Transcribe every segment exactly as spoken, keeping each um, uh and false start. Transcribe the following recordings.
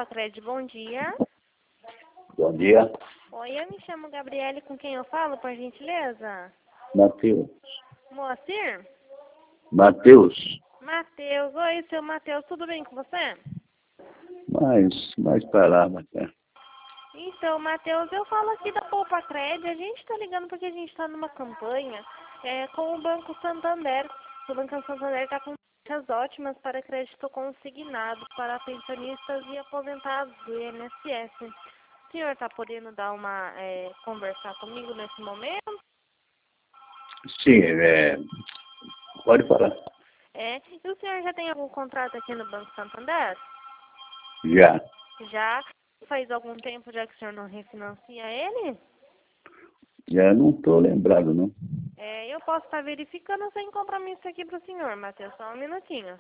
Poupa-Cred, bom dia. Bom dia. Oi, eu me chamo Gabriele, com quem eu falo, por gentileza? Matheus. Moacir? Matheus. Matheus, oi, seu Matheus, tudo bem com você? Mais, mais pra lá, Matheus. Então, Matheus, eu falo aqui da Poupa-Cred, a gente tá ligando porque a gente tá numa campanha é, com o Banco Santander. O Banco Santander tá com taxas ótimas para crédito consignado para pensionistas e aposentados do I N S S. O senhor tá podendo dar uma, é, conversar comigo nesse momento? Sim, é, pode falar. É, e o senhor já tem algum contrato aqui no Banco Santander? Já. Já? Faz algum tempo já que o senhor não refinancia ele? Já não estou lembrado, não. É, eu posso estar verificando sem compromisso aqui para o senhor, Matheus, só um minutinho.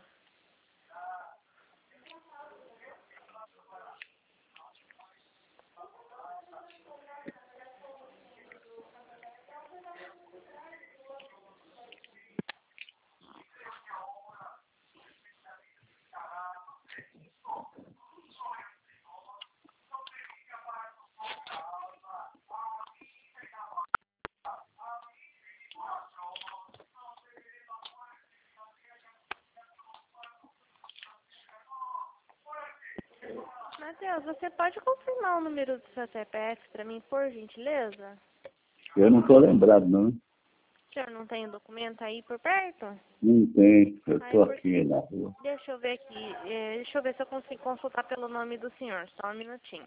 Matheus, você pode confirmar o número do seu C P F para mim, por gentileza? Eu não estou lembrado, não. O senhor não tem o documento aí por perto? Não tem. Eu Ai, estou por- aqui na rua. Deixa eu ver aqui, é, deixa eu ver se eu consigo consultar pelo nome do senhor, só um minutinho.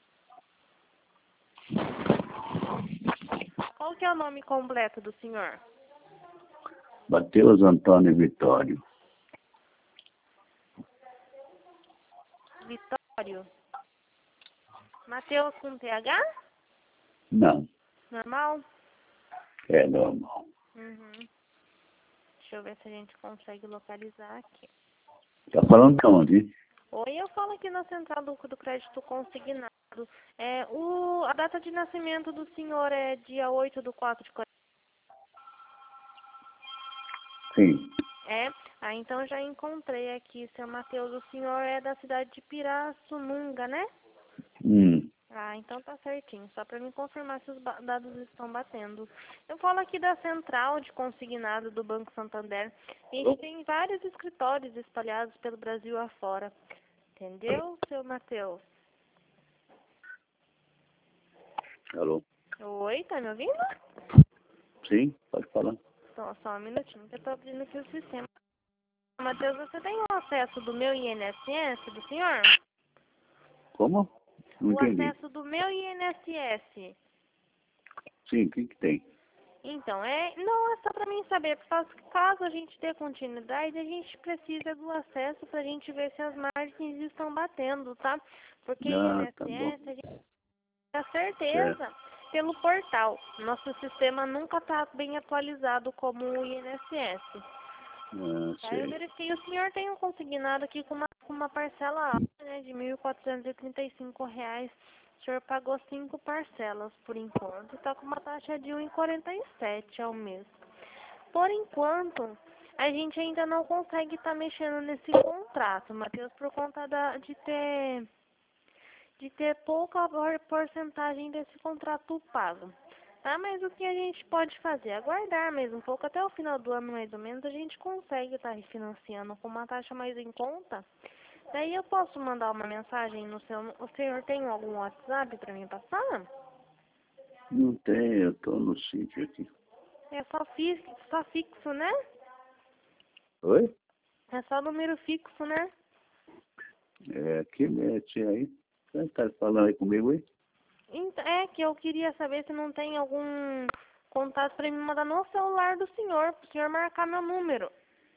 Qual que é o nome completo do senhor? Matheus Antônio Vitório. Vitório? Matheus com T H? Não, Normal? é normal. Uhum. Deixa eu ver se a gente consegue localizar aqui. Tá falando de onde? Oi, eu falo aqui na Central do, do Crédito Consignado. É, o, a data de nascimento do senhor é dia oito de quatro de quarenta. Sim. É? Ah, então já encontrei aqui, seu Matheus. O senhor é da cidade de Pirassununga, né? Hum. Ah, então tá certinho. Só para me confirmar se os ba- dados estão batendo. Eu falo aqui da Central de Consignado do Banco Santander. A gente tem vários escritórios espalhados pelo Brasil afora. Entendeu, seu Matheus? Alô? Oi, tá me ouvindo? Sim, pode falar. Só, só um minutinho que eu tô abrindo aqui o sistema. Matheus, você tem o acesso do meu I N S S do senhor? Como? Não O entendi. acesso do meu I N S S. Sim, o que que tem? Então, é, não é só para mim saber, porque caso a gente dê continuidade, a gente precisa do acesso para a gente ver se as margens estão batendo, tá? Porque Ah, tá bom. I N S S a gente tem a Certo. certeza pelo portal. Nosso sistema nunca está bem atualizado como o I N S S. Ah, Tá, eu sei. verifiquei, o senhor tem um consignado aqui com uma, com uma parcela alta, né, de mil quatrocentos e trinta e cinco reais. O senhor pagou cinco parcelas por enquanto e está com uma taxa de um vírgula quarenta e sete ao mês. Por enquanto, a gente ainda não consegue estar mexendo nesse contrato, Matheus, por conta da, de ter de ter pouca por- porcentagem desse contrato pago. Tá, mas o que a gente pode fazer? Aguardar mesmo um pouco, até o final do ano mais ou menos, a gente consegue estar refinanciando com uma taxa mais em conta. Daí eu posso mandar uma mensagem no seu... O senhor tem algum WhatsApp para mim passar? Não tem, eu estou no sítio aqui. É só, fi, só fixo, né? Oi? É só número fixo, né? É, que mete aí? Você tá falando aí comigo aí? Ent- É que eu queria saber se não tem algum contato para me mandar no celular do senhor, para o senhor marcar meu número.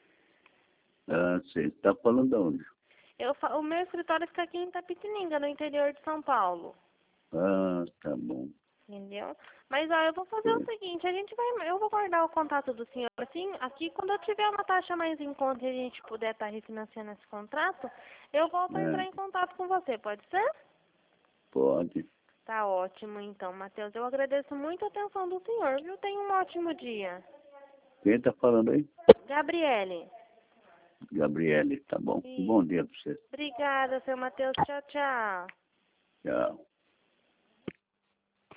Ah, você tá falando de onde? Eu, fa- o meu escritório fica aqui em Itapetininga, no interior de São Paulo. Ah, tá bom. Entendeu? Mas ó, eu vou fazer o Sim. seguinte, a gente vai, eu vou guardar o contato do senhor assim, aqui quando eu tiver uma taxa mais em conta e a gente puder estar refinanciando esse contrato, eu volto a entrar É, em contato com você, pode ser? pode. Tá ótimo então, Matheus. Eu agradeço muito a atenção do senhor, viu? Tenha um ótimo dia. Quem tá falando aí? Gabriele. Gabriele, tá bom. Isso. Bom dia para você. Obrigada, seu Matheus. Tchau, tchau. Tchau.